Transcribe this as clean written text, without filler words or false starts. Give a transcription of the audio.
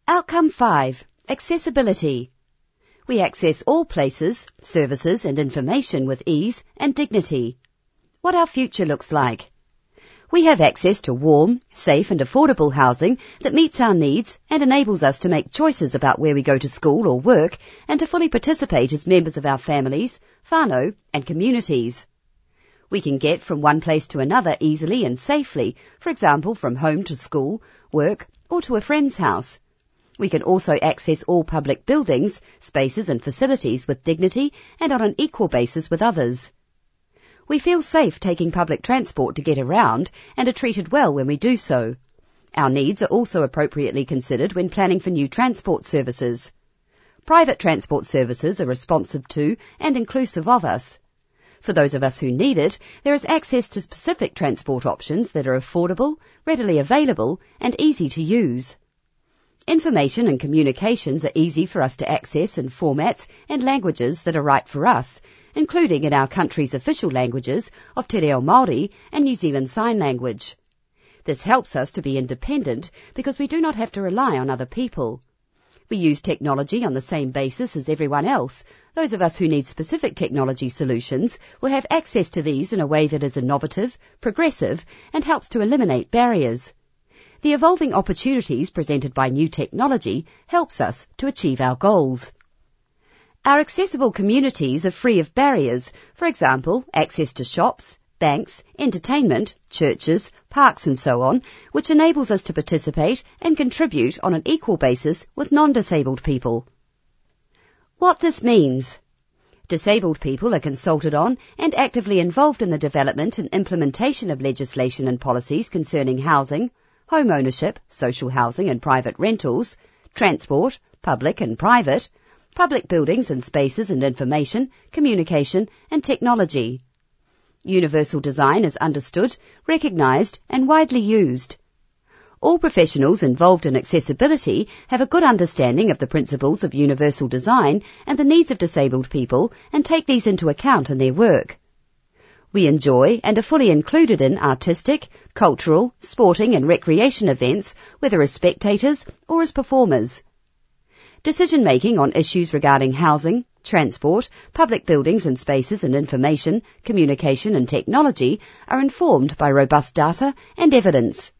Outcome 5. Accessibility. We access all places, services and information with ease and dignity. What our future looks like. We have access to warm, safe and affordable housing that meets our needs and enables us to make choices about where we go to school or work and to fully participate as members of our families, whānau and communities. We can get from one place to another easily and safely, for example from home to school, work or to a friend's house. We can also access all public buildings, spaces and facilities with dignity and on an equal basis with others. We feel safe taking public transport to get around and are treated well when we do so. Our needs are also appropriately considered when planning for new transport services. Private transport services are responsive to and inclusive of us. For those of us who need it, there is access to specific transport options that are affordable, readily available and easy to use. Information and communications are easy for us to access in formats and languages that are right for us, including in our country's official languages of Te Reo Māori and New Zealand Sign Language. This helps us to be independent because we do not have to rely on other people. We use technology on the same basis as everyone else. Those of us who need specific technology solutions will have access to these in a way that is innovative, progressive and helps to eliminate barriers. The evolving opportunities presented by new technology helps us to achieve our goals. Our accessible communities are free of barriers, for example, access to shops, banks, entertainment, churches, parks and so on, which enables us to participate and contribute on an equal basis with non-disabled people. What this means. Disabled people are consulted on and actively involved in the development and implementation of legislation and policies concerning housing, home ownership, social housing and private rentals, transport, public and private, public buildings and spaces and information, communication and technology. Universal design is understood, recognised and widely used. All professionals involved in accessibility have a good understanding of the principles of universal design and the needs of disabled people and take these into account in their work. We enjoy and are fully included in artistic, cultural, sporting and recreation events, whether as spectators or as performers. Decision-making on issues regarding housing, transport, public buildings and spaces and information, communication and technology are informed by robust data and evidence.